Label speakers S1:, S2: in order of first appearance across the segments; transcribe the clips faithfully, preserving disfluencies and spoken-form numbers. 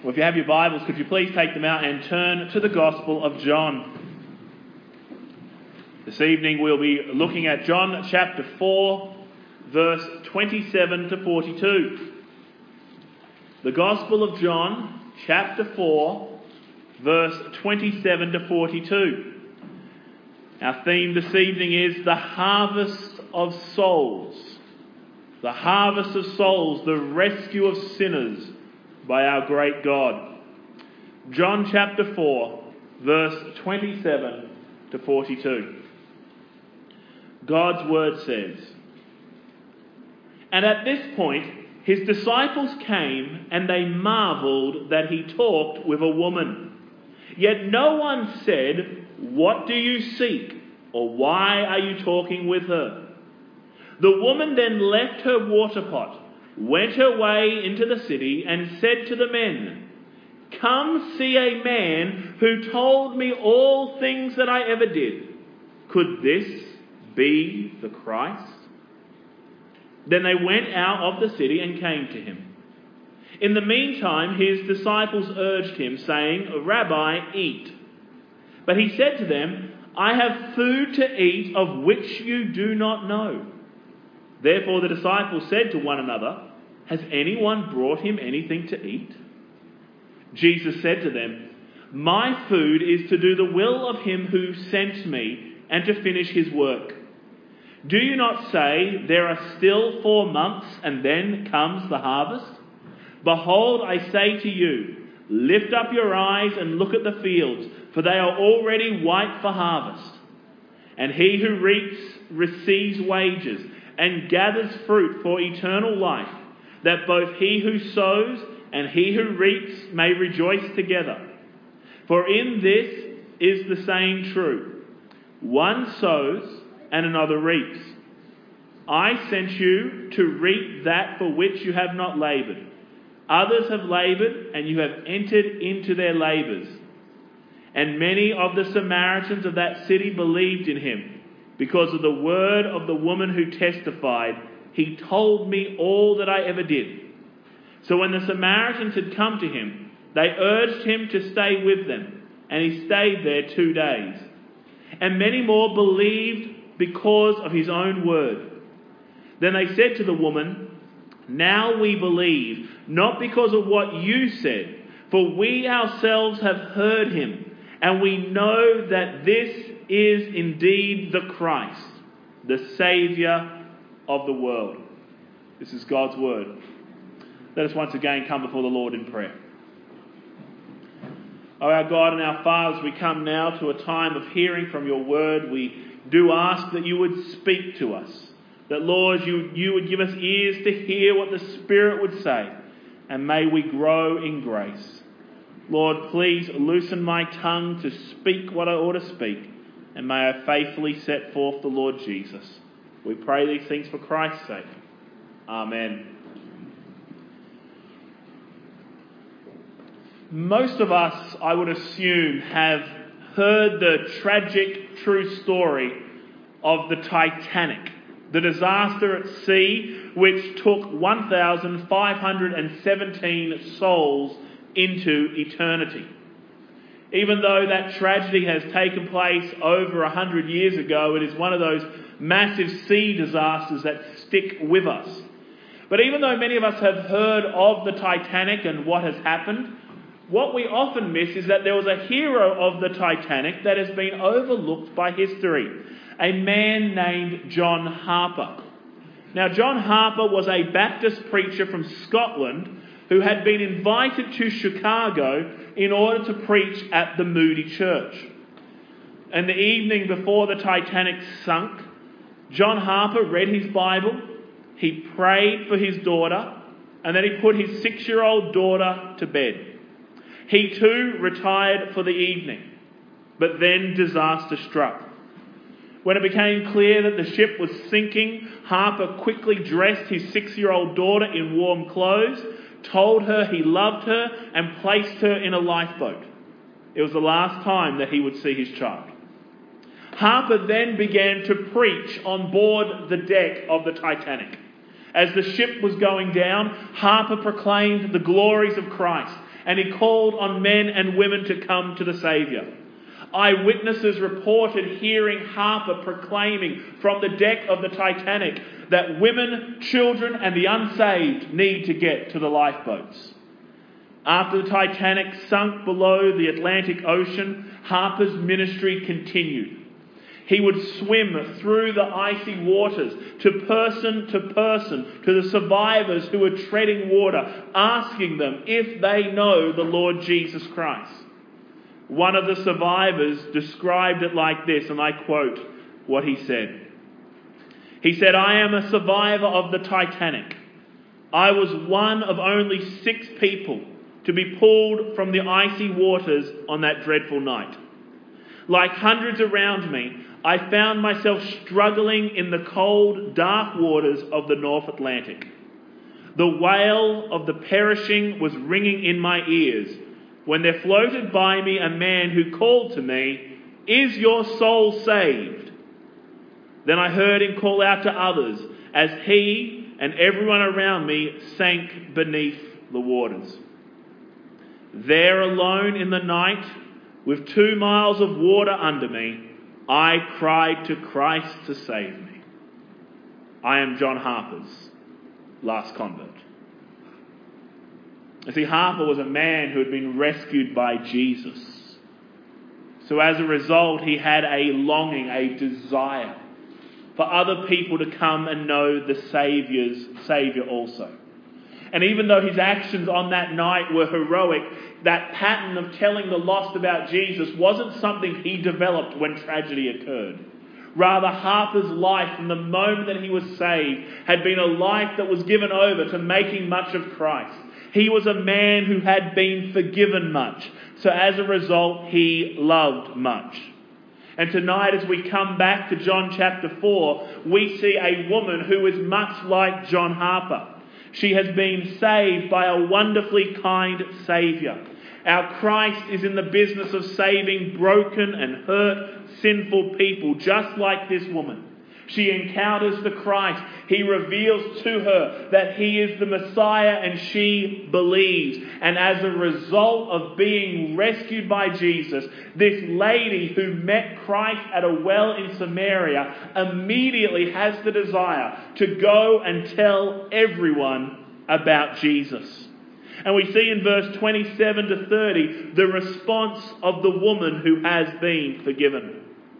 S1: Well, if you have your Bibles, could you please take them out and turn to the Gospel of John. This evening we'll be looking at John chapter four, verse twenty-seven to forty-two. The Gospel of John chapter four, verse twenty-seven to forty-two. Our theme this evening is the harvest of souls. The harvest of souls, the rescue of sinners by our great God. John chapter four, verse twenty-seven to forty-two. God's word says, "And at this point his disciples came, and they marvelled that he talked with a woman. Yet no one said, 'What do you seek?' or 'Why are you talking with her?' The woman then left her water pot, went her way into the city, and said to the men, 'Come see a man who told me all things that I ever did. Could this be the Christ?' Then they went out of the city and came to him. In the meantime, his disciples urged him, saying, 'Rabbi, eat.' But he said to them, 'I have food to eat of which you do not know.' Therefore the disciples said to one another, 'Has anyone brought him anything to eat?' Jesus said to them, 'My food is to do the will of him who sent me and to finish his work. Do you not say, there are still four months and then comes the harvest? Behold, I say to you, lift up your eyes and look at the fields, for they are already white for harvest. And he who reaps receives wages and gathers fruit for eternal life, that both he who sows and he who reaps may rejoice together. For in this is the saying true: one sows and another reaps. I sent you to reap that for which you have not laboured. Others have laboured, and you have entered into their labours.' And many of the Samaritans of that city believed in him, because of the word of the woman who testified, 'He told me all that I ever did.' So when the Samaritans had come to him, they urged him to stay with them, and he stayed there two days. And many more believed because of his own word. Then they said to the woman, 'Now we believe, not because of what you said, for we ourselves have heard him, and we know that this is indeed the Christ, the Saviour of the world.'" This is God's word. Let us once again come before the Lord in prayer. O our God and our Father, as we come now to a time of hearing from your word, we do ask that you would speak to us. That, Lord, you, you would give us ears to hear what the Spirit would say. And may we grow in grace. Lord, please loosen my tongue to speak what I ought to speak. And may I faithfully set forth the Lord Jesus. We pray these things for Christ's sake. Amen. Most of us, I would assume, have heard the tragic true story of the Titanic, the disaster at sea which took one thousand five hundred seventeen souls into eternity. Even though that tragedy has taken place over a hundred years ago, it is one of those massive sea disasters that stick with us. But even though many of us have heard of the Titanic and what has happened, what we often miss is that there was a hero of the Titanic that has been overlooked by history, a man named John Harper. Now, John Harper was a Baptist preacher from Scotland who had been invited to Chicago in order to preach at the Moody Church. And the evening before the Titanic sunk, John Harper read his Bible, he prayed for his daughter, and then he put his six-year-old daughter to bed. He too retired for the evening, but then disaster struck. When it became clear that the ship was sinking, Harper quickly dressed his six-year-old daughter in warm clothes, told her he loved her, and placed her in a lifeboat. It was the last time that he would see his child. Harper then began to preach on board the deck of the Titanic. As the ship was going down, Harper proclaimed the glories of Christ and he called on men and women to come to the Saviour. Eyewitnesses reported hearing Harper proclaiming from the deck of the Titanic that women, children and the unsaved need to get to the lifeboats. After the Titanic sunk below the Atlantic Ocean, Harper's ministry continued. He would swim through the icy waters to person to person, to the survivors who were treading water, asking them if they know the Lord Jesus Christ. One of the survivors described it like this, and I quote what he said. He said, "I am a survivor of the Titanic. I was one of only six people to be pulled from the icy waters on that dreadful night. Like hundreds around me, I found myself struggling in the cold, dark waters of the North Atlantic. The wail of the perishing was ringing in my ears when there floated by me a man who called to me, 'Is your soul saved?' Then I heard him call out to others as he and everyone around me sank beneath the waters. There alone in the night, with two miles of water under me, I cried to Christ to save me." I am John Harper's last convert. You see, Harper was a man who had been rescued by Jesus. So as a result, he had a longing, a desire for other people to come and know the Saviour's Saviour also. And even though his actions on that night were heroic, that pattern of telling the lost about Jesus wasn't something he developed when tragedy occurred. Rather, Harper's life from the moment that he was saved had been a life that was given over to making much of Christ. He was a man who had been forgiven much. So as a result, he loved much. And tonight, as we come back to John chapter four, we see a woman who is much like John Harper. She has been saved by a wonderfully kind Saviour. Our Christ is in the business of saving broken and hurt, sinful people, just like this woman. She encounters the Christ. He reveals to her that he is the Messiah, and she believes. And as a result of being rescued by Jesus, this lady who met Christ at a well in Samaria immediately has the desire to go and tell everyone about Jesus. And we see in verse twenty-seven to thirty the response of the woman who has been forgiven.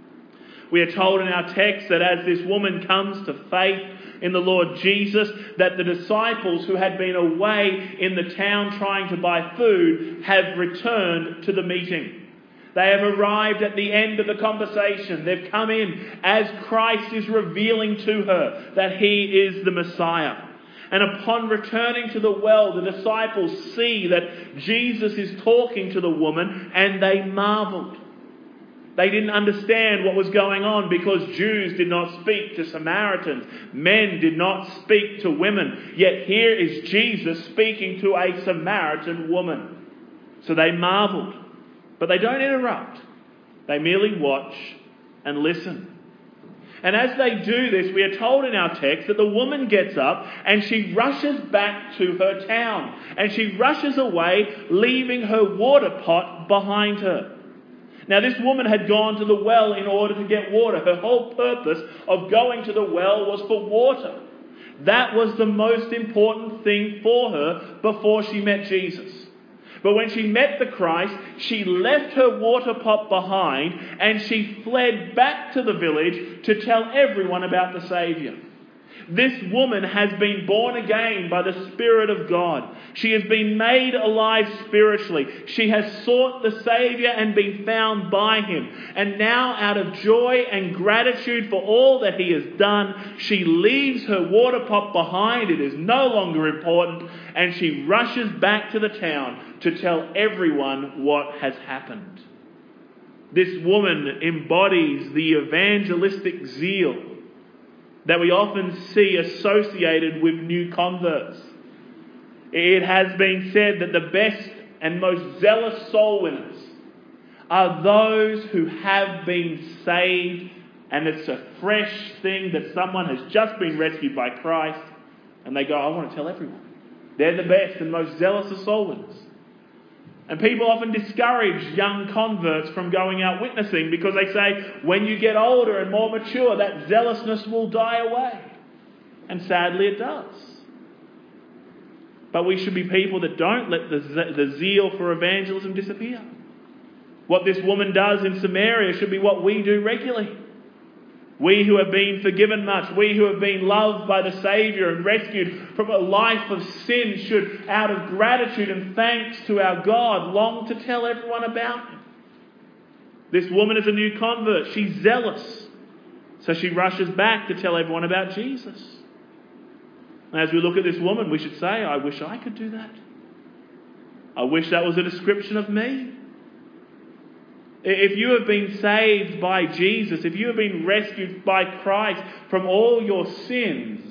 S1: We are told in our text that as this woman comes to faith in the Lord Jesus, that the disciples who had been away in the town trying to buy food have returned to the meeting. They have arrived at the end of the conversation. They've come in as Christ is revealing to her that he is the Messiah. And upon returning to the well, the disciples see that Jesus is talking to the woman, and they marveled. They didn't understand what was going on because Jews did not speak to Samaritans. Men did not speak to women. Yet here is Jesus speaking to a Samaritan woman. So they marveled. But they don't interrupt. They merely watch and listen. And as they do this, we are told in our text that the woman gets up and she rushes back to her town. And she rushes away, leaving her water pot behind her. Now, this woman had gone to the well in order to get water. Her whole purpose of going to the well was for water. That was the most important thing for her before she met Jesus. But when she met the Christ, she left her water pot behind and she fled back to the village to tell everyone about the Saviour. This woman has been born again by the Spirit of God. She has been made alive spiritually. She has sought the Saviour and been found by him. And now, out of joy and gratitude for all that he has done, she leaves her water pot behind. It is no longer important. And she rushes back to the town to tell everyone what has happened. This woman embodies the evangelistic zeal that we often see associated with new converts. It has been said that the best and most zealous soul winners are those who have been saved, and it's a fresh thing that someone has just been rescued by Christ, and they go, I want to tell everyone. They're the best and most zealous of soul winners. And people often discourage young converts from going out witnessing because they say, when you get older and more mature, that zealousness will die away. And sadly it does. But we should be people that don't let the, the zeal for evangelism disappear. What this woman does in Samaria should be what we do regularly. We who have been forgiven much, we who have been loved by the Saviour and rescued from a life of sin should, out of gratitude and thanks to our God, long to tell everyone about Him. This woman is a new convert. She's zealous. So she rushes back to tell everyone about Jesus. And as we look at this woman, we should say, I wish I could do that. I wish that was a description of me. If you have been saved by Jesus, if you have been rescued by Christ from all your sins,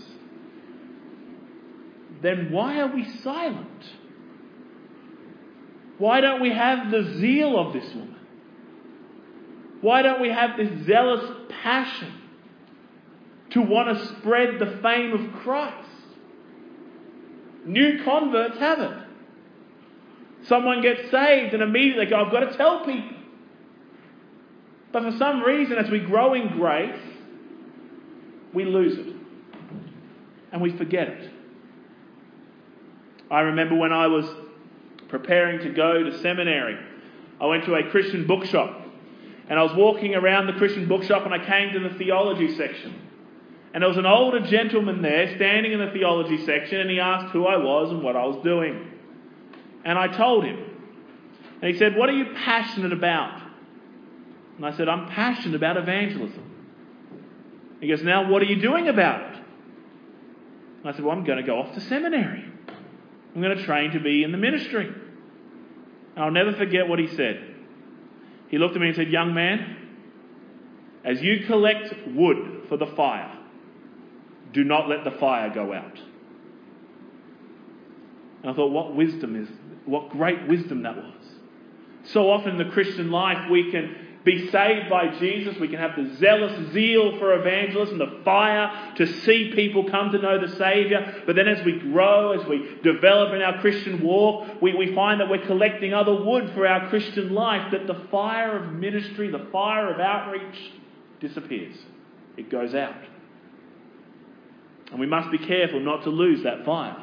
S1: then why are we silent? Why don't we have the zeal of this woman? Why don't we have this zealous passion to want to spread the fame of Christ? New converts have it. Someone gets saved and immediately they go, I've got to tell people. But for some reason, as we grow in grace, we lose it. And we forget it. I remember when I was preparing to go to seminary, I went to a Christian bookshop. And I was walking around the Christian bookshop and I came to the theology section. And there was an older gentleman there standing in the theology section and he asked who I was and what I was doing. And I told him. And he said, what are you passionate about? And I said, I'm passionate about evangelism. He goes, now what are you doing about it? And I said, well, I'm going to go off to seminary. I'm going to train to be in the ministry. And I'll never forget what he said. He looked at me and said, young man, as you collect wood for the fire, do not let the fire go out. And I thought, what wisdom is, what great wisdom that was. So often in the Christian life, we can be saved by Jesus. We can have the zealous zeal for evangelism, the fire to see people come to know the Saviour. But then as we grow, as we develop in our Christian walk, we, we find that we're collecting other wood for our Christian life, that the fire of ministry, the fire of outreach disappears. It goes out. And we must be careful not to lose that fire.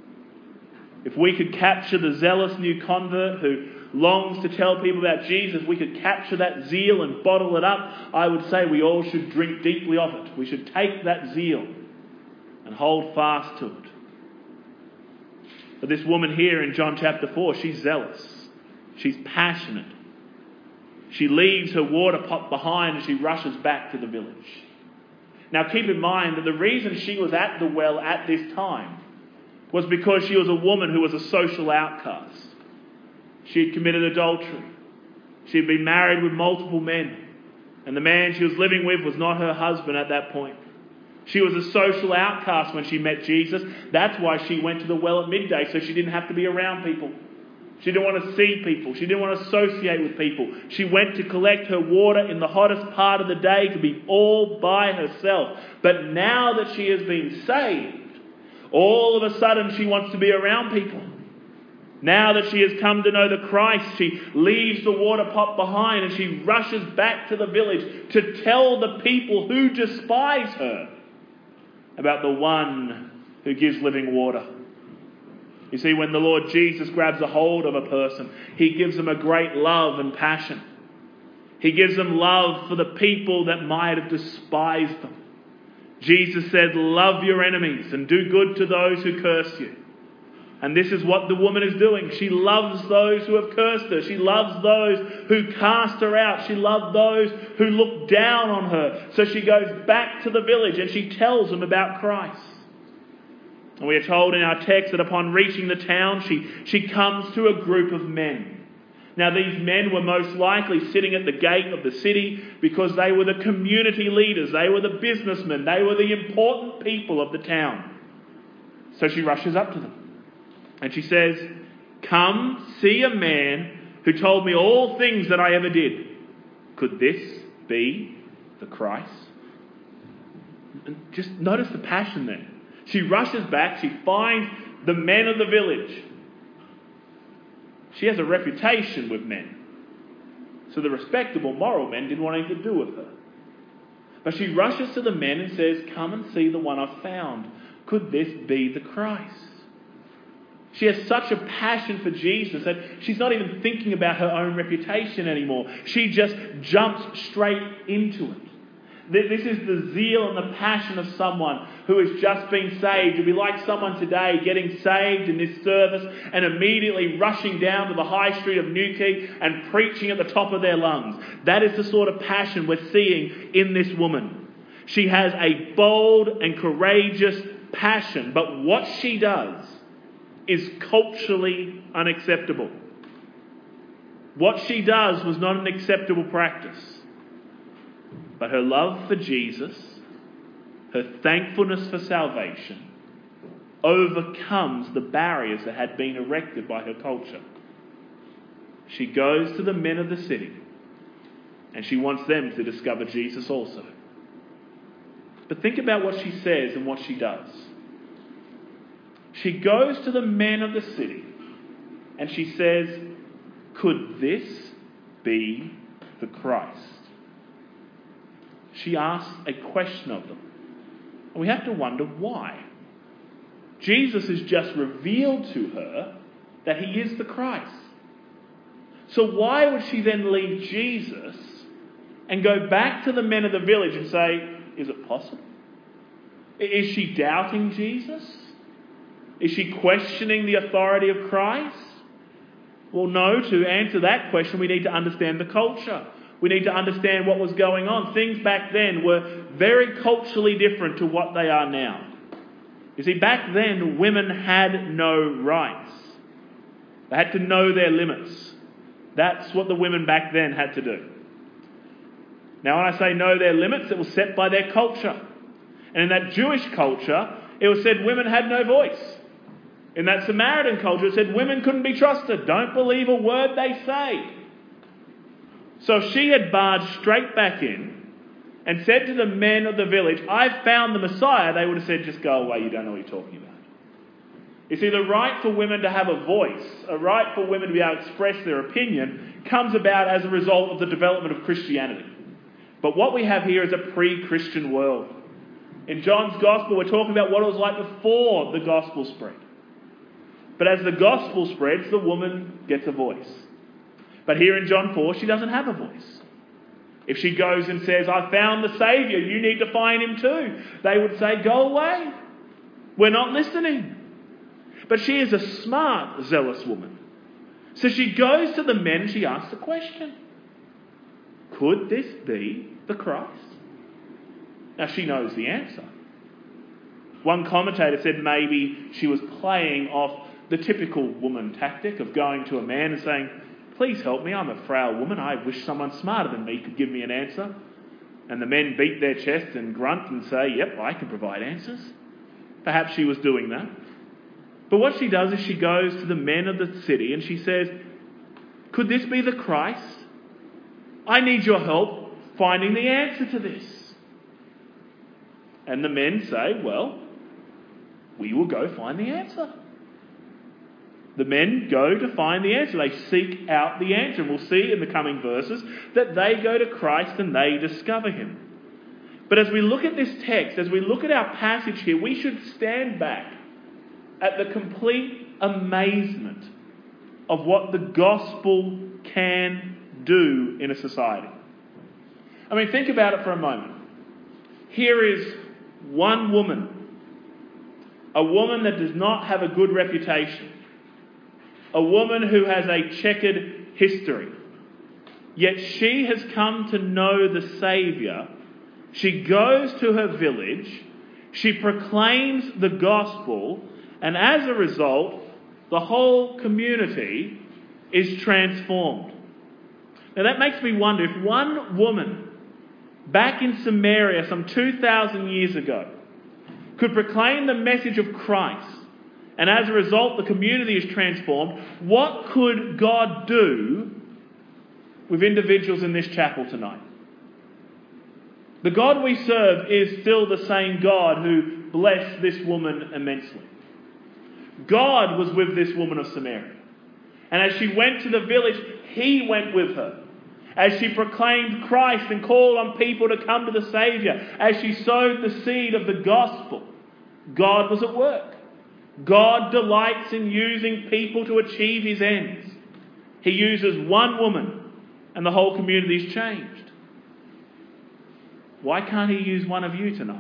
S1: If we could capture the zealous new convert who longs to tell people about Jesus, we could capture that zeal and bottle it up, I would say we all should drink deeply of it. We should take that zeal and hold fast to it. But this woman here in John chapter four, she's zealous. She's passionate. She leaves her water pot behind and she rushes back to the village. Now keep in mind that the reason she was at the well at this time was because she was a woman who was a social outcast. She had committed adultery. She had been married with multiple men. And the man she was living with was not her husband at that point. She was a social outcast when she met Jesus. That's why she went to the well at midday, so she didn't have to be around people. She didn't want to see people. She didn't want to associate with people. She went to collect her water in the hottest part of the day to be all by herself. But now that she has been saved, all of a sudden she wants to be around people. Now that she has come to know the Christ, she leaves the water pot behind and she rushes back to the village to tell the people who despise her about the one who gives living water. You see, when the Lord Jesus grabs a hold of a person, He gives them a great love and passion. He gives them love for the people that might have despised them. Jesus said, love your enemies and do good to those who curse you. And this is what the woman is doing. She loves those who have cursed her. She loves those who cast her out. She loved those who looked down on her. So she goes back to the village and she tells them about Christ. And we are told in our text that upon reaching the town, she, she comes to a group of men. Now these men were most likely sitting at the gate of the city because they were the community leaders. They were the businessmen. They were the important people of the town. So she rushes up to them. And she says, come see a man who told me all things that I ever did. Could this be the Christ? And just notice the passion there. She rushes back. She finds the men of the village. She has a reputation with men. So the respectable moral men didn't want anything to do with her. But she rushes to the men and says, "Come and see the one I've found. Could this be the Christ?" She has such a passion for Jesus that she's not even thinking about her own reputation anymore. She just jumps straight into it. This is the zeal and the passion of someone who has just been saved. It'd be like someone today getting saved in this service and immediately rushing down to the high street of Newquay and preaching at the top of their lungs. That is the sort of passion we're seeing in this woman. She has a bold and courageous passion, but what she does is culturally unacceptable. What she does was not an acceptable practice. But her love for Jesus, her thankfulness for salvation, overcomes the barriers that had been erected by her culture. She goes to the men of the city, and she wants them to discover Jesus also. But think about what she says and what she does. She goes to the men of the city, and she says, "Could this be the Christ?" She asks a question of them. And we have to wonder why. Jesus has just revealed to her that he is the Christ. So why would she then leave Jesus and go back to the men of the village and say, "Is it possible?" Is she doubting Jesus? Is she questioning the authority of Christ? Well, no. To answer that question, we need to understand the culture. We need to understand what was going on. Things back then were very culturally different to what they are now. You see, back then, women had no rights. They had to know their limits. That's what the women back then had to do. Now, when I say know their limits, it was set by their culture. And in that Jewish culture, it was said women had no voice. In that Samaritan culture, it said women couldn't be trusted. Don't believe a word they say. So if she had barged straight back in and said to the men of the village, "I've found the Messiah," they would have said, "Just go away, you don't know what you're talking about." You see, the right for women to have a voice, a right for women to be able to express their opinion, comes about as a result of the development of Christianity. But what we have here is a pre-Christian world. In John's Gospel, we're talking about what it was like before the Gospel spread. But as the Gospel spreads, the woman gets a voice. But here in John four, she doesn't have a voice. If she goes and says, "I found the Saviour, you need to find him too," they would say, "Go away. We're not listening." But she is a smart, zealous woman. So she goes to the men and she asks a question. Could this be the Christ? Now she knows the answer. One commentator said maybe she was playing off the typical woman tactic of going to a man and saying, "Please help me, I'm a frail woman. I wish someone smarter than me could give me an answer." And the men beat their chest and grunt and say, "Yep, I can provide answers." Perhaps she was doing that. But what she does is she goes to the men of the city and she says, "Could this be the Christ? I need your help finding the answer to this." And the men say, "Well, we will go find the answer." The men go to find the answer. They seek out the answer. And we'll see in the coming verses that they go to Christ and they discover him. But as we look at this text, as we look at our passage here, we should stand back at the complete amazement of what the gospel can do in a society. I mean, think about it for a moment. Here is one woman, a woman that does not have a good reputation. A woman who has a checkered history. Yet she has come to know the Saviour. She goes to her village. She proclaims the gospel. And as a result, the whole community is transformed. Now that makes me wonder if one woman back in Samaria some two thousand years ago could proclaim the message of Christ, and as a result the community is transformed, what could God do with individuals in this chapel tonight? The God we serve is still the same God who blessed this woman immensely. God was with this woman of Samaria. And as she went to the village, he went with her. As she proclaimed Christ and called on people to come to the Saviour, as she sowed the seed of the gospel, God was at work. God delights in using people to achieve his ends. He uses one woman and the whole community is changed. Why can't he use one of you tonight?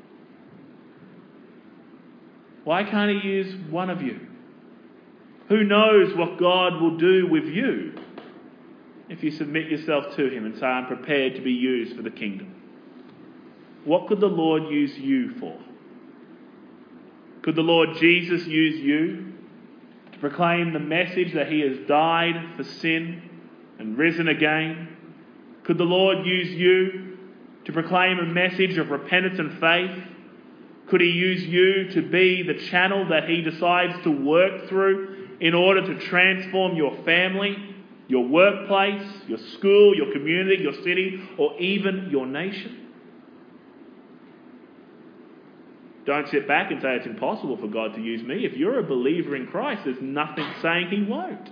S1: Why can't he use one of you? Who knows what God will do with you if you submit yourself to him and say, I'm prepared to be used for the kingdom? What could the Lord use you for? Could the Lord Jesus use you to proclaim the message that he has died for sin and risen again? Could the Lord use you to proclaim a message of repentance and faith? Could he use you to be the channel that he decides to work through in order to transform your family, your workplace, your school, your community, your city, or even your nation? Don't sit back and say it's impossible for God to use me. If you're a believer in Christ, there's nothing saying he won't.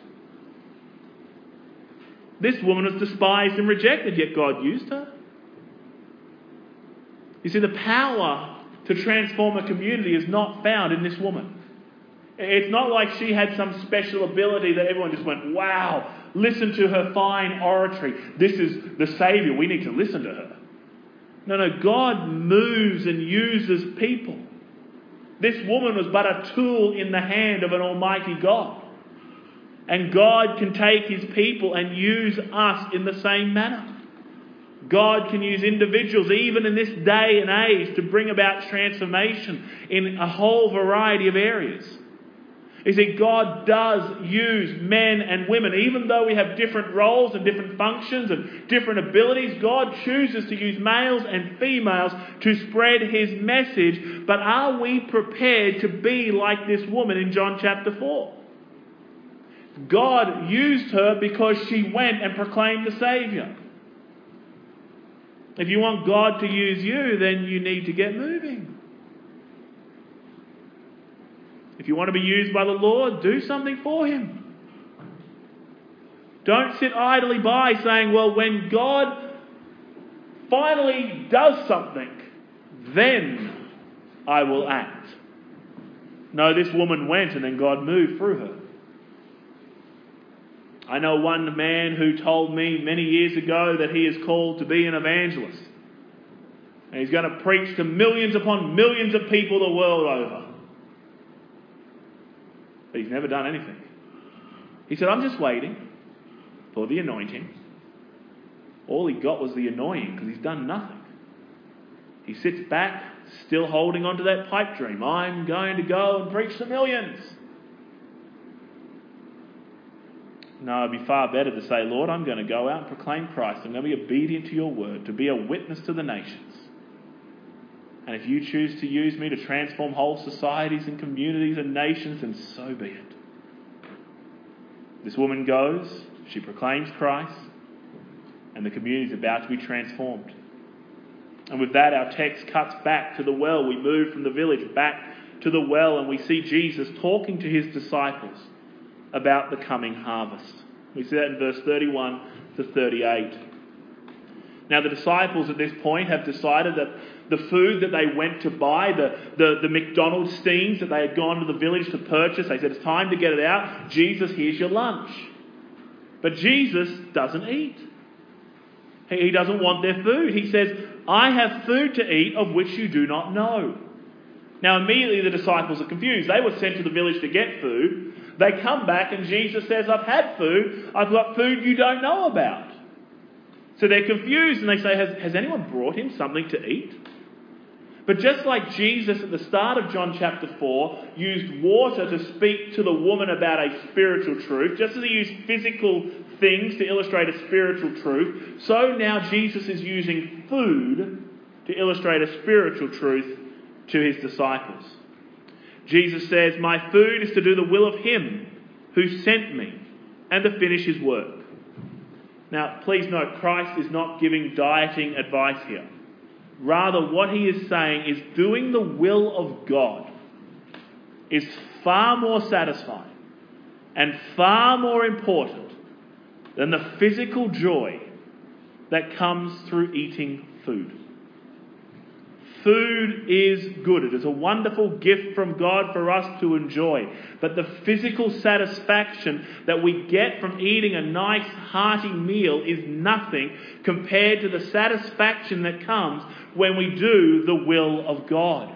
S1: This woman was despised and rejected, yet God used her. You see, the power to transform a community is not found in this woman. It's not like she had some special ability that everyone just went, wow, listen to her fine oratory. This is the Saviour. We need to listen to her. No, no, God moves and uses people. This woman was but a tool in the hand of an almighty God. And God can take his people and use us in the same manner. God can use individuals, even in this day and age, to bring about transformation in a whole variety of areas. You see, God does use men and women. Even though we have different roles and different functions and different abilities, God chooses to use males and females to spread his message. But are we prepared to be like this woman in John chapter four? God used her because she went and proclaimed the Saviour. If you want God to use you, then you need to get moving. If you want to be used by the Lord, do something for him. Don't sit idly by saying, well, when God finally does something, then I will act. No, this woman went and then God moved through her. I know one man who told me many years ago that he is called to be an evangelist. And he's going to preach to millions upon millions of people the world over. But he's never done anything. He said, I'm just waiting for the anointing. All he got was the anointing because he's done nothing. He sits back, still holding on to that pipe dream. I'm going to go and preach to millions. No, it'd be far better to say, Lord, I'm going to go out and proclaim Christ. I'm going to be obedient to your word, to be a witness to the nations. And if you choose to use me to transform whole societies and communities and nations, then so be it. This woman goes, she proclaims Christ, and the community is about to be transformed. And with that, our text cuts back to the well. We move from the village back to the well, and we see Jesus talking to his disciples about the coming harvest. We see that in verse thirty-one to thirty-eight. Now the disciples at this point have decided that the food that they went to buy, the, the, the McDonald's steams that they had gone to the village to purchase, they said, it's time to get it out. Jesus, here's your lunch. But Jesus doesn't eat. He, he doesn't want their food. He says, I have food to eat of which you do not know. Now immediately the disciples are confused. They were sent to the village to get food. They come back and Jesus says, I've had food. I've got food you don't know about. So they're confused and they say, has, has anyone brought him something to eat? But just like Jesus at the start of John chapter four used water to speak to the woman about a spiritual truth, just as he used physical things to illustrate a spiritual truth, so now Jesus is using food to illustrate a spiritual truth to his disciples. Jesus says, my food is to do the will of him who sent me and to finish his work. Now, please note, Christ is not giving dieting advice here. Rather, what he is saying is doing the will of God is far more satisfying, and far more important than the physical joy that comes through eating food. Food is good. It is a wonderful gift from God for us to enjoy. But the physical satisfaction that we get from eating a nice hearty meal is nothing compared to the satisfaction that comes when we do the will of God.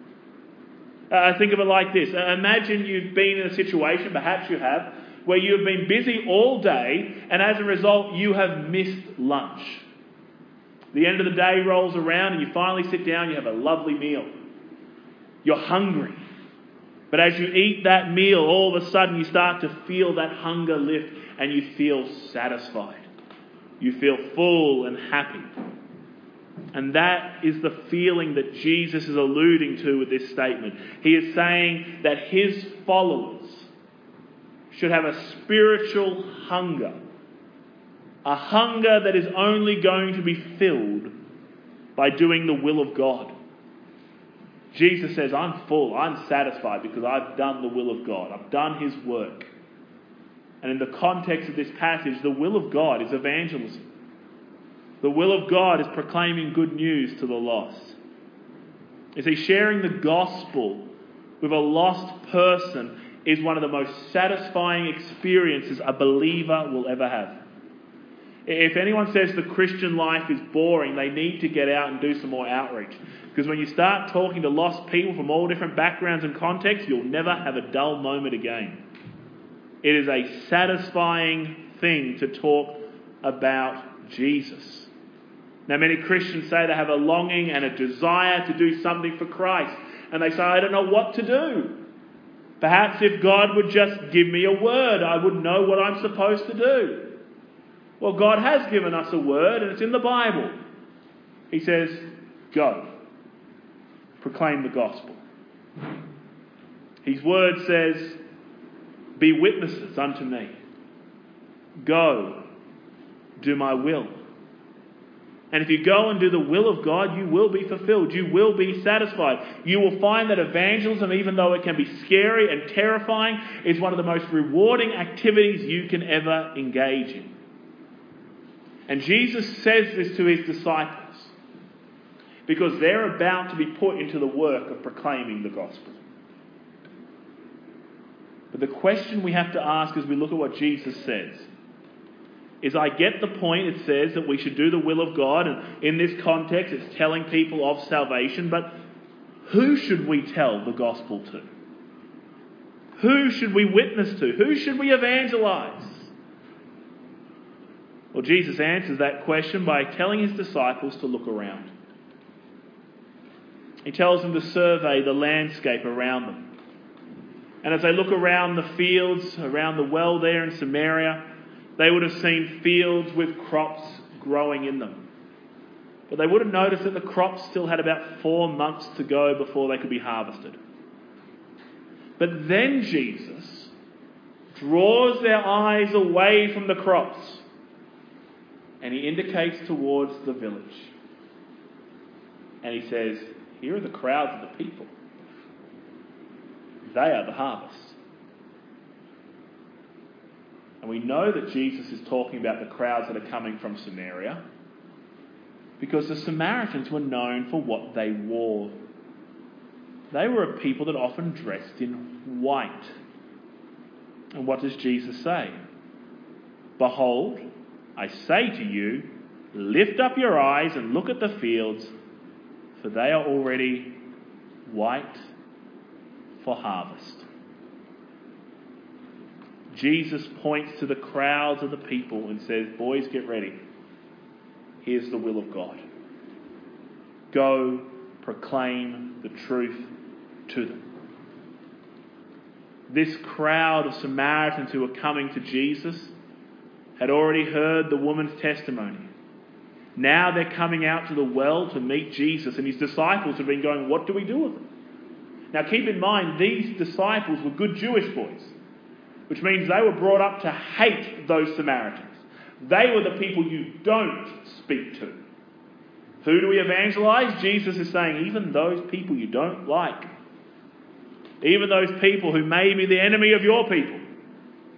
S1: Uh, think of it like this. Uh, imagine you've been in a situation, perhaps you have, where you've been busy all day and as a result you have missed lunch. The end of the day rolls around and you finally sit down, you have a lovely meal. You're hungry. But as you eat that meal, all of a sudden you start to feel that hunger lift and you feel satisfied. You feel full and happy. And that is the feeling that Jesus is alluding to with this statement. He is saying that his followers should have a spiritual hunger. A hunger that is only going to be filled by doing the will of God. Jesus says, I'm full, I'm satisfied because I've done the will of God. I've done his work. And in the context of this passage, the will of God is evangelism. The will of God is proclaiming good news to the lost. You see, sharing the gospel with a lost person is one of the most satisfying experiences a believer will ever have. If anyone says the Christian life is boring, they need to get out and do some more outreach. Because when you start talking to lost people from all different backgrounds and contexts, you'll never have a dull moment again. It is a satisfying thing to talk about Jesus. Now, many Christians say they have a longing and a desire to do something for Christ. And they say, I don't know what to do. Perhaps if God would just give me a word, I would know what I'm supposed to do. Well, God has given us a word, and it's in the Bible. He says, go. Proclaim the gospel. His word says, be witnesses unto me. Go. Do my will. And if you go and do the will of God, you will be fulfilled. You will be satisfied. You will find that evangelism, even though it can be scary and terrifying, is one of the most rewarding activities you can ever engage in. And Jesus says this to his disciples because they're about to be put into the work of proclaiming the gospel. But the question we have to ask as we look at what Jesus says is, I get the point. It says that we should do the will of God, and in this context it's telling people of salvation, but who should we tell the gospel to? Who should we witness to? Who should we evangelize? Well, Jesus answers that question by telling his disciples to look around. He tells them to survey the landscape around them. And as they look around the fields, around the well there in Samaria, they would have seen fields with crops growing in them. But they would have noticed that the crops still had about four months to go before they could be harvested. But then Jesus draws their eyes away from the crops and he indicates towards the village. And he says, here are the crowds of the people. They are the harvest. And we know that Jesus is talking about the crowds that are coming from Samaria because the Samaritans were known for what they wore. They were a people that often dressed in white. And what does Jesus say? Behold, I say to you, lift up your eyes and look at the fields, for they are already white for harvest. Jesus points to the crowds of the people and says, boys, get ready. Here's the will of God. Go proclaim the truth to them. This crowd of Samaritans who were coming to Jesus had already heard the woman's testimony. Now they're coming out to the well to meet Jesus, and his disciples have been going, what do we do with them? Now keep in mind, these disciples were good Jewish boys, which means they were brought up to hate those Samaritans. They were the people you don't speak to. Who do we evangelize? Jesus is saying, even those people you don't like, even those people who may be the enemy of your people,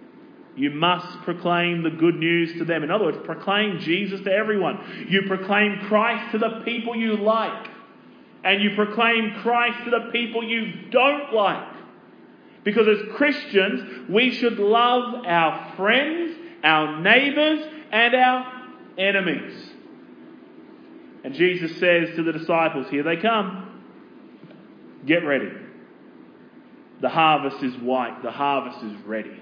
S1: You must proclaim the good news to them. In other words, proclaim Jesus to everyone. You proclaim Christ to the people you like. And you proclaim Christ to the people you don't like. Because as Christians, we should love our friends, our neighbours, and our enemies. And Jesus says to the disciples, here they come. Get ready. The harvest is white. The harvest is ready.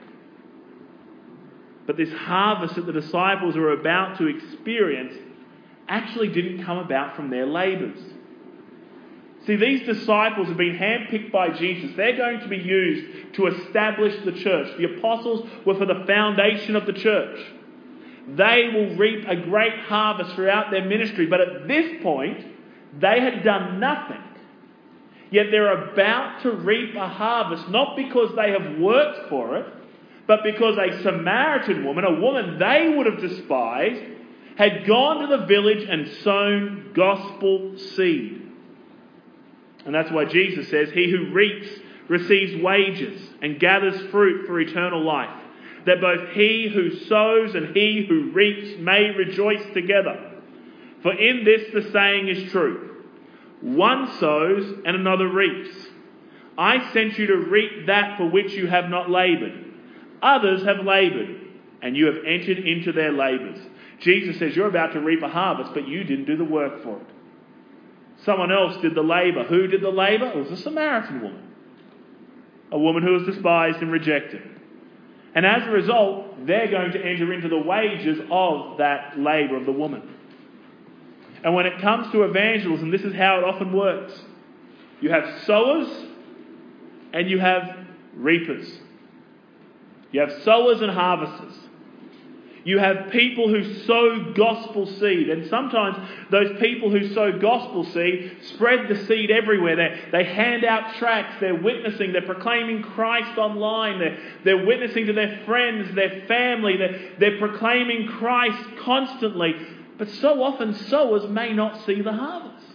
S1: But this harvest that the disciples are about to experience actually didn't come about from their labours. See, these disciples have been handpicked by Jesus. They're going to be used to establish the church. The apostles were for the foundation of the church. They will reap a great harvest throughout their ministry. But at this point, they had done nothing. Yet they're about to reap a harvest, not because they have worked for it, but because a Samaritan woman, a woman they would have despised, had gone to the village and sown gospel seed. And that's why Jesus says, he who reaps receives wages and gathers fruit for eternal life, that both he who sows and he who reaps may rejoice together. For in this the saying is true, one sows and another reaps. I sent you to reap that for which you have not laboured. Others have laboured, and you have entered into their labours. Jesus says you're about to reap a harvest, but you didn't do the work for it. Someone else did the labour. Who did the labour? It was a Samaritan woman. A woman who was despised and rejected. And as a result, they're going to enter into the wages of that labour of the woman. And when it comes to evangelism, this is how it often works. You have sowers and you have reapers. You have sowers and harvesters. You have people who sow gospel seed. And sometimes those people who sow gospel seed spread the seed everywhere. They, they hand out tracts. They're witnessing. They're proclaiming Christ online. They're, they're witnessing to their friends, their family. They're, they're proclaiming Christ constantly. But so often sowers may not see the harvest.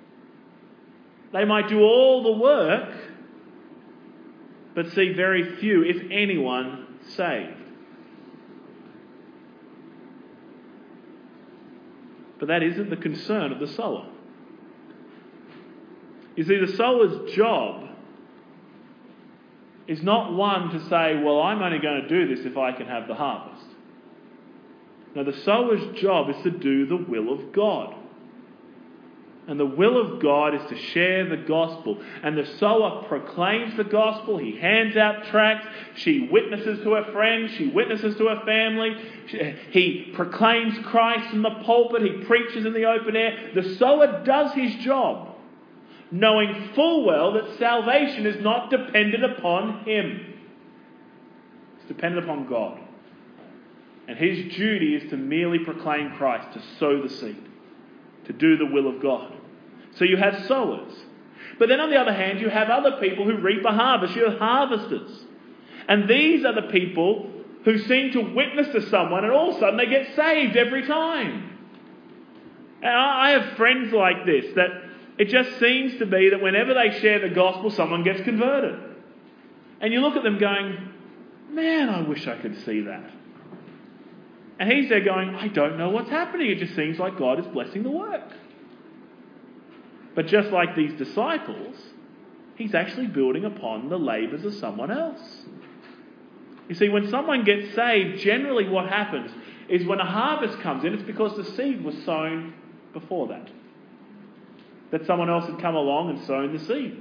S1: They might do all the work, but see very few, if anyone, saved. But that isn't the concern of the sower. You see, the sower's job is not one to say, well, I'm only going to do this if I can have the harvest. No, the sower's job is to do the will of God. And the will of God is to share the gospel. And the sower proclaims the gospel. He hands out tracts. She witnesses to her friends. She witnesses to her family. He proclaims Christ in the pulpit. He preaches in the open air. The sower does his job, knowing full well that salvation is not dependent upon him. It's dependent upon God. And his duty is to merely proclaim Christ, to sow the seed, to do the will of God. So you have sowers. But then on the other hand, you have other people who reap a harvest. You have harvesters. And these are the people who seem to witness to someone and all of a sudden they get saved every time. And I have friends like this that it just seems to be that whenever they share the gospel, someone gets converted. And you look at them going, man, I wish I could see that. And he's there going, I don't know what's happening. It just seems like God is blessing the work. But just like these disciples, he's actually building upon the labours of someone else. You see, when someone gets saved, generally what happens is when a harvest comes in, it's because the seed was sown before that. That someone else had come along and sown the seed.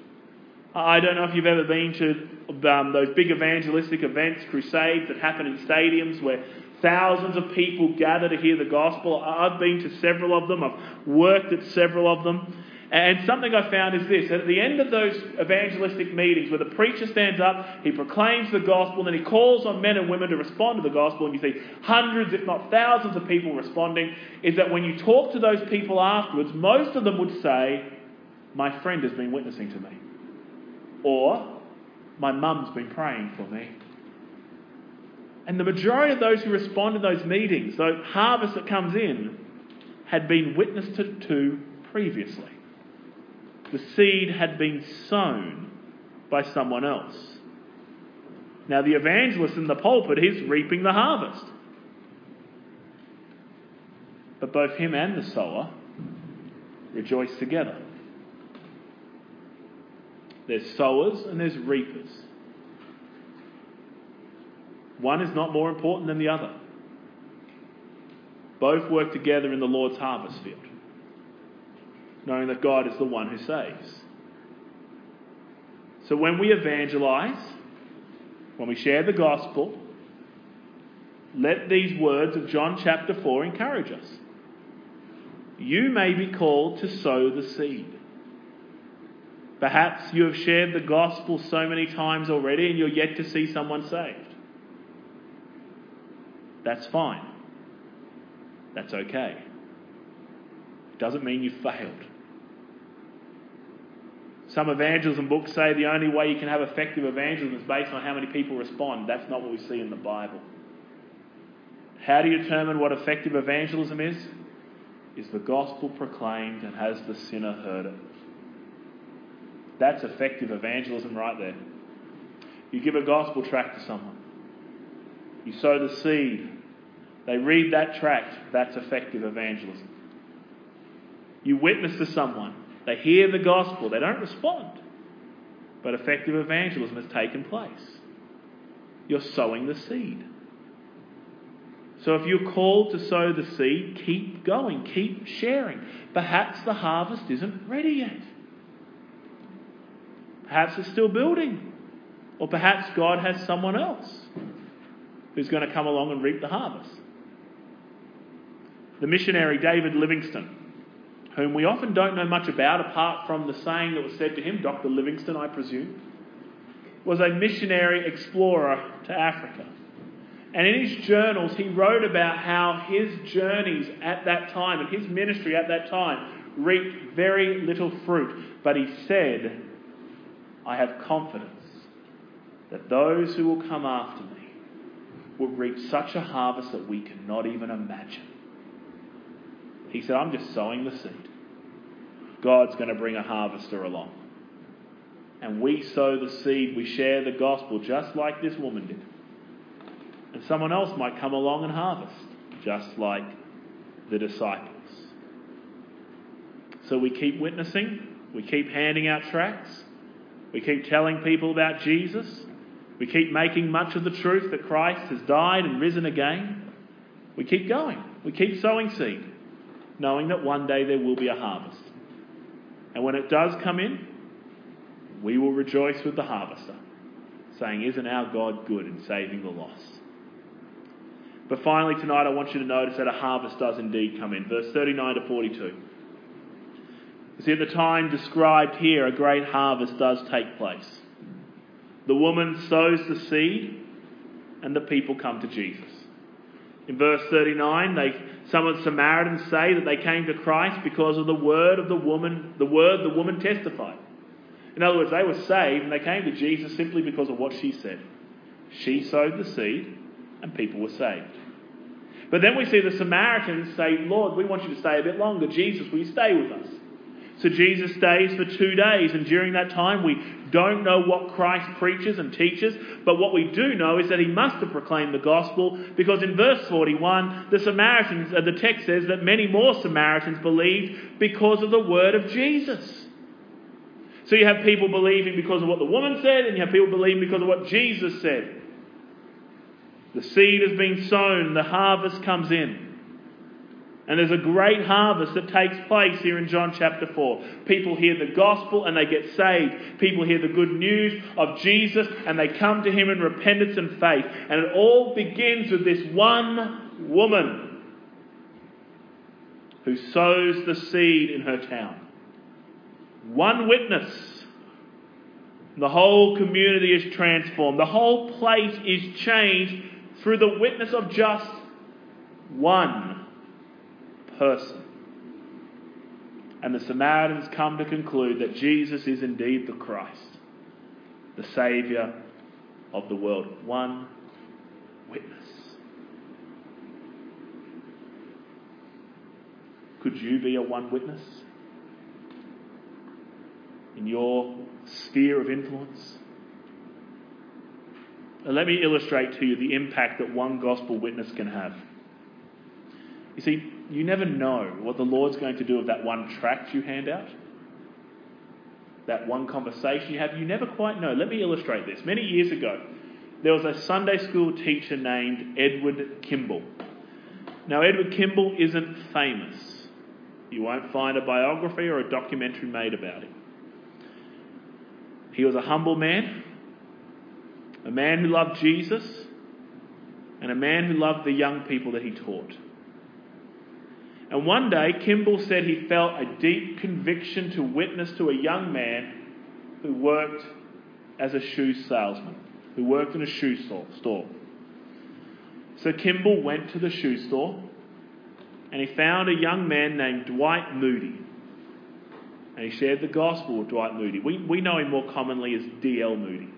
S1: I don't know if you've ever been to um, those big evangelistic events, crusades that happen in stadiums where thousands of people gather to hear the gospel. I've been to several of them. I've worked at several of them. And something I found is this. At the end of those evangelistic meetings where the preacher stands up, he proclaims the gospel, and then he calls on men and women to respond to the gospel, and you see hundreds, if not thousands of people responding, is that when you talk to those people afterwards, most of them would say, my friend has been witnessing to me. Or, my mum's been praying for me. And the majority of those who respond to those meetings, the harvest that comes in, had been witnessed to, to previously. The seed had been sown by someone else. Now the evangelist in the pulpit, he's reaping the harvest. But both him and the sower rejoice together. There's sowers and there's reapers. One is not more important than the other. Both work together in the Lord's harvest field, knowing that God is the one who saves. So when we evangelize, when we share the gospel, let these words of John chapter four encourage us. You may be called to sow the seed. Perhaps you have shared the gospel so many times already and you're yet to see someone saved. That's fine. That's okay. It doesn't mean you failed. Some evangelism books say the only way you can have effective evangelism is based on how many people respond. That's not what we see in the Bible. How do you determine what effective evangelism is? Is the gospel proclaimed and has the sinner heard it? That's effective evangelism right there. You give a gospel tract to someone. You sow the seed. They read that tract. That's effective evangelism. You witness to someone. They hear the gospel. They don't respond. But effective evangelism has taken place. You're sowing the seed. So if you're called to sow the seed, keep going. Keep sharing. Perhaps the harvest isn't ready yet. Perhaps it's still building. Or perhaps God has someone else who's going to come along and reap the harvest. The missionary David Livingstone, whom we often don't know much about apart from the saying that was said to him, Doctor Livingstone, I presume, was a missionary explorer to Africa. And in his journals, he wrote about how his journeys at that time and his ministry at that time reaped very little fruit. But he said, I have confidence that those who will come after me will reap such a harvest that we cannot even imagine. He said, I'm just sowing the seed. God's going to bring a harvester along. And we sow the seed, we share the gospel just like this woman did. And someone else might come along and harvest, just like the disciples. So we keep witnessing, we keep handing out tracts, we keep telling people about Jesus, we keep making much of the truth that Christ has died and risen again. We keep going, we keep sowing seed, knowing that one day there will be a harvest. And when it does come in, we will rejoice with the harvester, saying, isn't our God good in saving the lost? But finally tonight I want you to notice that a harvest does indeed come in. Verse thirty-nine to forty-two. You see, at the time described here, a great harvest does take place. The woman sows the seed and the people come to Jesus. In verse thirty-nine, they, some of the Samaritans say that they came to Christ because of the word of the woman, the word the woman testified. In other words, they were saved and they came to Jesus simply because of what she said. She sowed the seed and people were saved. But then we see the Samaritans say, Lord, we want you to stay a bit longer. Jesus, will you stay with us? So Jesus stays for two days, and during that time we don't know what Christ preaches and teaches, but what we do know is that he must have proclaimed the gospel, because in verse forty-one, the Samaritans, uh, the text says that many more Samaritans believed because of the word of Jesus. So you have people believing because of what the woman said, and you have people believing because of what Jesus said. The seed has been sown, the harvest comes in. And there's a great harvest that takes place here in John chapter four. People hear the gospel and they get saved. People hear the good news of Jesus and they come to him in repentance and faith. And it all begins with this one woman who sows the seed in her town. One witness. The whole community is transformed. The whole place is changed through the witness of just one person. And the Samaritans come to conclude that Jesus is indeed the Christ, the Saviour of the world. One witness. Could you be a one witness in your sphere of influence? let me illustrate to you the impact that one gospel witness can have. You see, you never know what the Lord's going to do with that one tract you hand out, that one conversation you have. You never quite know. Let me illustrate this. Many years ago, there was a Sunday school teacher named Edward Kimball. Now, Edward Kimball isn't famous. You won't find a biography or a documentary made about him. He was a humble man, a man who loved Jesus, and a man who loved the young people that he taught. And one day, Kimball said he felt a deep conviction to witness to a young man who worked as a shoe salesman, who worked in a shoe store. So Kimball went to the shoe store and he found a young man named Dwight Moody. And he shared the gospel with Dwight Moody. We, we know him more commonly as D L Moody.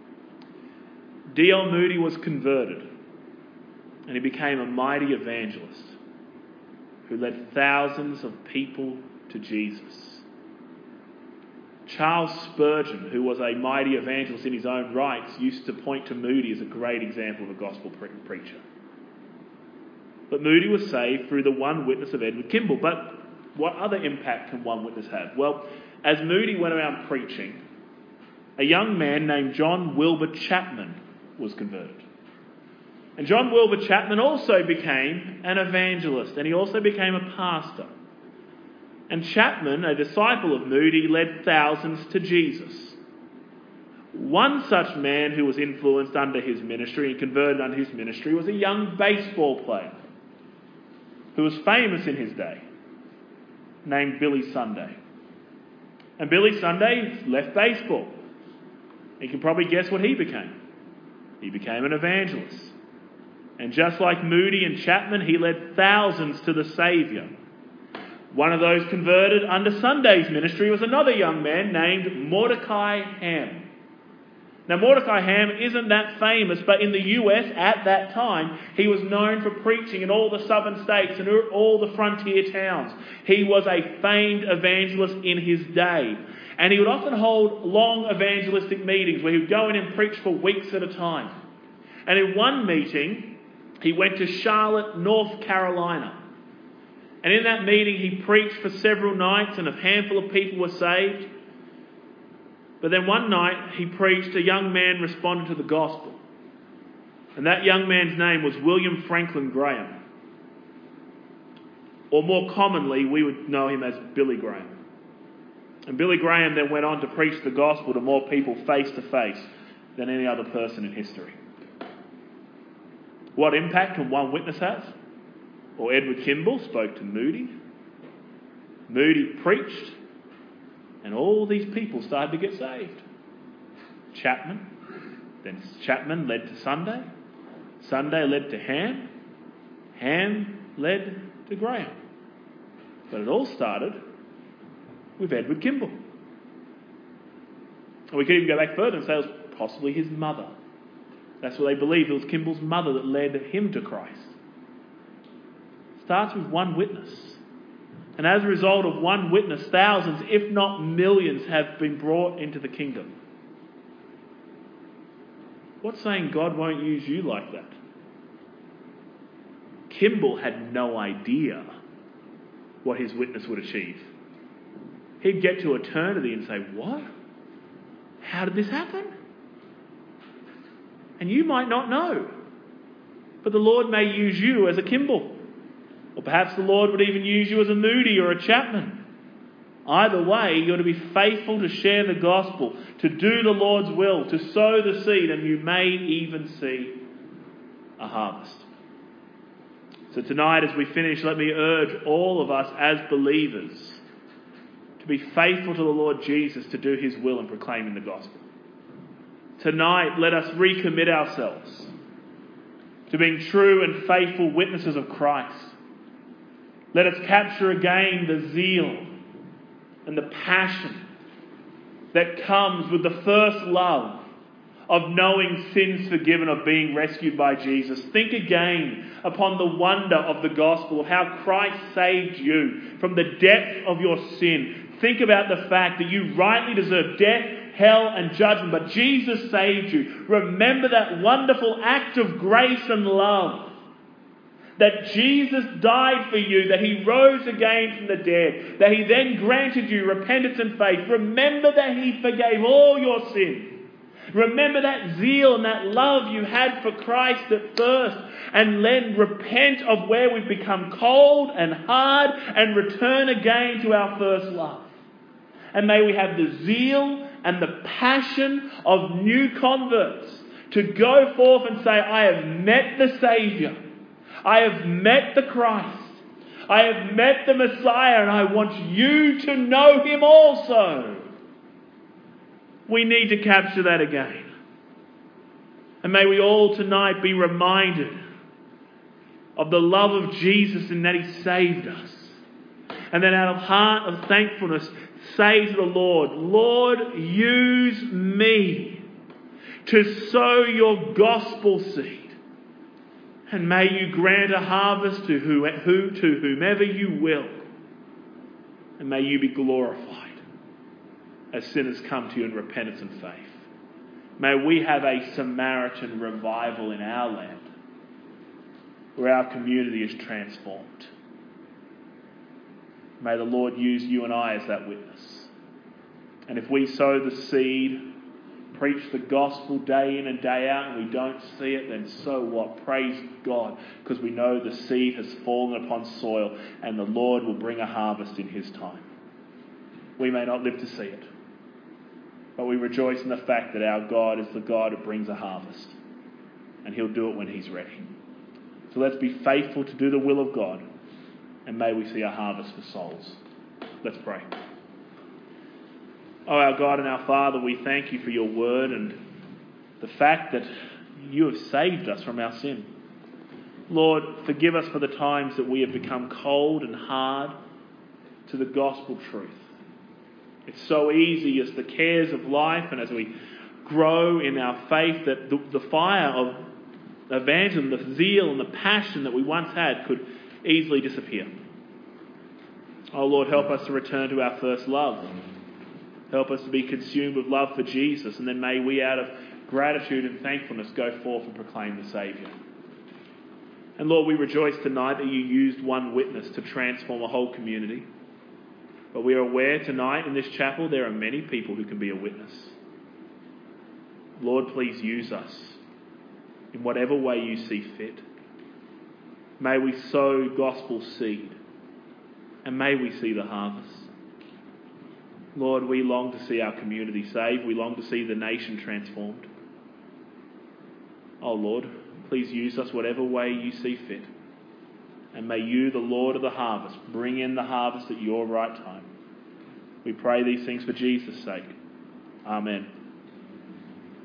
S1: D L Moody was converted and he became a mighty evangelist who led thousands of people to Jesus. Charles Spurgeon, who was a mighty evangelist in his own rights, used to point to Moody as a great example of a gospel pre- preacher. But Moody was saved through the one witness of Edward Kimball. But what other impact can one witness have? Well, as Moody went around preaching, a young man named John Wilbur Chapman was converted. And John Wilbur Chapman also became an evangelist, and he also became a pastor. And Chapman, a disciple of Moody, led thousands to Jesus. One such man who was influenced under his ministry and converted under his ministry was a young baseball player who was famous in his day, named Billy Sunday. And Billy Sunday left baseball. You can probably guess what he became. He became an evangelist. And just like Moody and Chapman, he led thousands to the Saviour. One of those converted under Sunday's ministry was another young man named Mordecai Ham. Now, Mordecai Ham isn't that famous, but in the U S at that time, he was known for preaching in all the southern states and all the frontier towns. He was a famed evangelist in his day. And he would often hold long evangelistic meetings where he would go in and preach for weeks at a time. And in one meeting, he went to Charlotte, North Carolina. And in that meeting, he preached for several nights and a handful of people were saved. But then one night, he preached, a young man responded to the gospel. And that young man's name was William Franklin Graham. Or more commonly, we would know him as Billy Graham. And Billy Graham then went on to preach the gospel to more people face to face than any other person in history. What impact can one witness have? Or Edward Kimball spoke to Moody. Moody preached. And all these people started to get saved. Chapman. Then Chapman led to Sunday. Sunday led to Ham. Ham led to Graham. But it all started with Edward Kimball. And we could even go back further and say it was possibly his mother. That's what they believe. It was Kimball's mother that led him to Christ. It starts with one witness. And as a result of one witness, thousands, if not millions, have been brought into the kingdom. What's saying God won't use you like that? Kimball had no idea what his witness would achieve. He'd get to eternity and say, what? How did this happen? And you might not know. But the Lord may use you as a Kimball. Or perhaps the Lord would even use you as a Moody or a Chapman. Either way, you're to be faithful to share the gospel, to do the Lord's will, to sow the seed, and you may even see a harvest. So tonight, as we finish, let me urge all of us as believers to be faithful to the Lord Jesus, to do his will in proclaiming the gospel. Tonight, let us recommit ourselves to being true and faithful witnesses of Christ. Let us capture again the zeal and the passion that comes with the first love of knowing sins forgiven, of being rescued by Jesus. Think again upon the wonder of the gospel, how Christ saved you from the depth of your sin. Think about the fact that you rightly deserve death, hell and judgment, but Jesus saved you. Remember that wonderful act of grace and love. That Jesus died for you, that he rose again from the dead, that he then granted you repentance and faith. Remember that he forgave all your sin. Remember that zeal and that love you had for Christ at first, and then repent of where we've become cold and hard and return again to our first love. And may we have the zeal and the passion of new converts to go forth and say, I have met the Saviour. I have met the Christ. I have met the Messiah, and I want you to know him also. We need to capture that again. And may we all tonight be reminded of the love of Jesus and that he saved us. And then out of heart of thankfulness, say to the Lord, Lord, use me to sow your gospel seed. And may you grant a harvest to, who, who, to whomever you will. And may you be glorified as sinners come to you in repentance and faith. May we have a Samaritan revival in our land where our community is transformed. May the Lord use you and I as that witness. And if we sow the seed, preach the gospel day in and day out, and we don't see it, then so what? Praise God, because we know the seed has fallen upon soil and the Lord will bring a harvest in his time. We may not live to see it, but we rejoice in the fact that our God is the God who brings a harvest, and he'll do it when he's ready. So let's be faithful to do the will of God, and may we see a harvest for souls. Let's pray. Oh, our God and our Father, we thank you for your word and the fact that you have saved us from our sin. Lord, forgive us for the times that we have become cold and hard to the gospel truth. It's so easy as the cares of life and as we grow in our faith that the, the fire of evangelism, the zeal and the passion that we once had could easily disappear. Oh Lord, help us to return to our first love. Help us to be consumed with love for Jesus, and then may we out of gratitude and thankfulness go forth and proclaim the Saviour. And Lord, we rejoice tonight that you used one witness to transform a whole community. But we are aware tonight in this chapel there are many people who can be a witness. Lord, please use us in whatever way you see fit. May we sow gospel seed, and may we see the harvest. Lord, we long to see our community saved. We long to see the nation transformed. Oh Lord, please use us whatever way you see fit. And may you, the Lord of the harvest, bring in the harvest at your right time. We pray these things for Jesus' sake. Amen.